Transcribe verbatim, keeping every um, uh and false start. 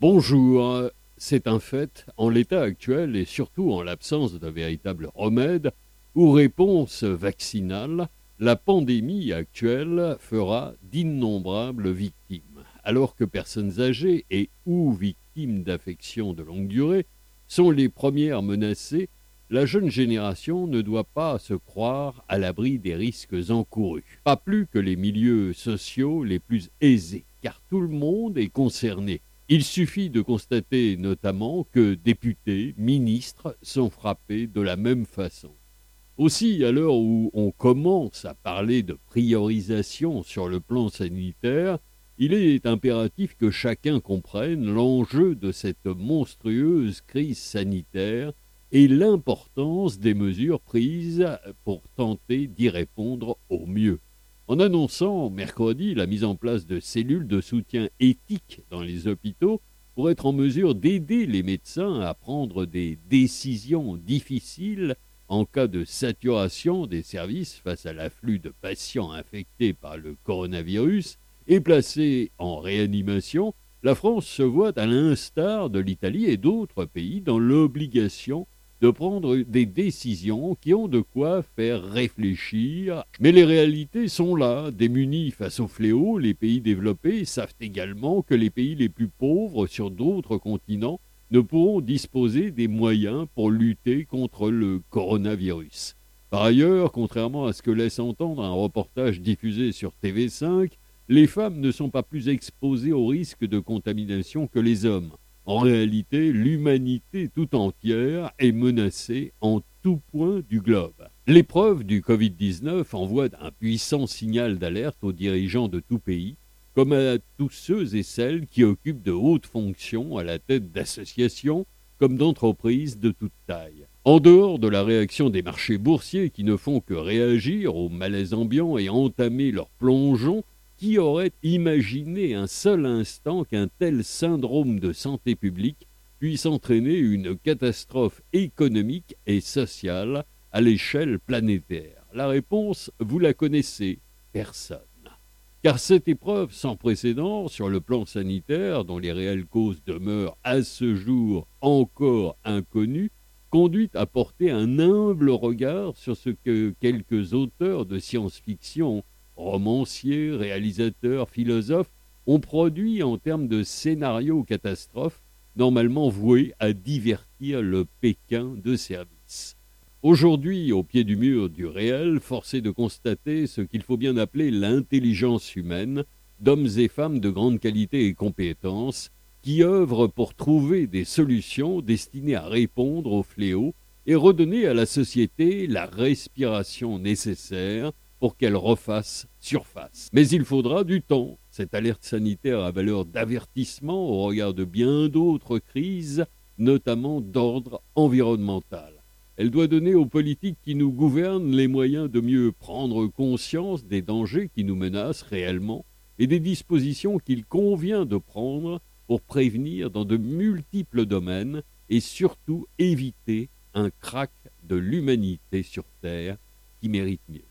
Bonjour, c'est un fait, en l'état actuel et surtout en l'absence de véritable remède ou réponse vaccinale, la pandémie actuelle fera d'innombrables victimes. Alors que personnes âgées et ou victimes d'affections de longue durée sont les premières menacées, la jeune génération ne doit pas se croire à l'abri des risques encourus. Pas plus que les milieux sociaux les plus aisés, car tout le monde est concerné. Il suffit de constater notamment que députés, ministres sont frappés de la même façon. Aussi, à l'heure où on commence à parler de priorisation sur le plan sanitaire, il est impératif que chacun comprenne l'enjeu de cette monstrueuse crise sanitaire et l'importance des mesures prises pour tenter d'y répondre au mieux. En annonçant mercredi la mise en place de cellules de soutien éthique dans les hôpitaux pour être en mesure d'aider les médecins à prendre des décisions difficiles en cas de saturation des services face à l'afflux de patients infectés par le coronavirus et placés en réanimation, la France se voit, à l'instar de l'Italie et d'autres pays, dans l'obligation de prendre des décisions qui ont de quoi faire réfléchir. Mais les réalités sont là. Démunis face au fléau, les pays développés savent également que les pays les plus pauvres sur d'autres continents ne pourront disposer des moyens pour lutter contre le coronavirus. Par ailleurs, contrairement à ce que laisse entendre un reportage diffusé sur T V cinq, les femmes ne sont pas plus exposées au risque de contamination que les hommes. En réalité, l'humanité tout entière est menacée en tout point du globe. L'épreuve du covid dix-neuf envoie un puissant signal d'alerte aux dirigeants de tout pays, comme à tous ceux et celles qui occupent de hautes fonctions à la tête d'associations comme d'entreprises de toute taille. En dehors de la réaction des marchés boursiers qui ne font que réagir au malaise ambiant et entamer leur plongeon, qui aurait imaginé un seul instant qu'un tel syndrome de santé publique puisse entraîner une catastrophe économique et sociale à l'échelle planétaire? La réponse, vous la connaissez, personne. Car cette épreuve sans précédent sur le plan sanitaire, dont les réelles causes demeurent à ce jour encore inconnues, conduit à porter un humble regard sur ce que quelques auteurs de science-fiction, romanciers, réalisateurs, philosophes, ont produit en termes de scénarios catastrophes, normalement voués à divertir le Pékin de service. Aujourd'hui, au pied du mur du réel, force est de constater ce qu'il faut bien appeler l'intelligence humaine, d'hommes et femmes de grande qualité et compétence, qui œuvrent pour trouver des solutions destinées à répondre aux fléaux et redonner à la société la respiration nécessaire pour qu'elle refasse surface. Mais il faudra du temps. Cette alerte sanitaire a valeur d'avertissement au regard de bien d'autres crises, notamment d'ordre environnemental. Elle doit donner aux politiques qui nous gouvernent les moyens de mieux prendre conscience des dangers qui nous menacent réellement et des dispositions qu'il convient de prendre pour prévenir dans de multiples domaines et surtout éviter un krach de l'humanité sur Terre qui mérite mieux.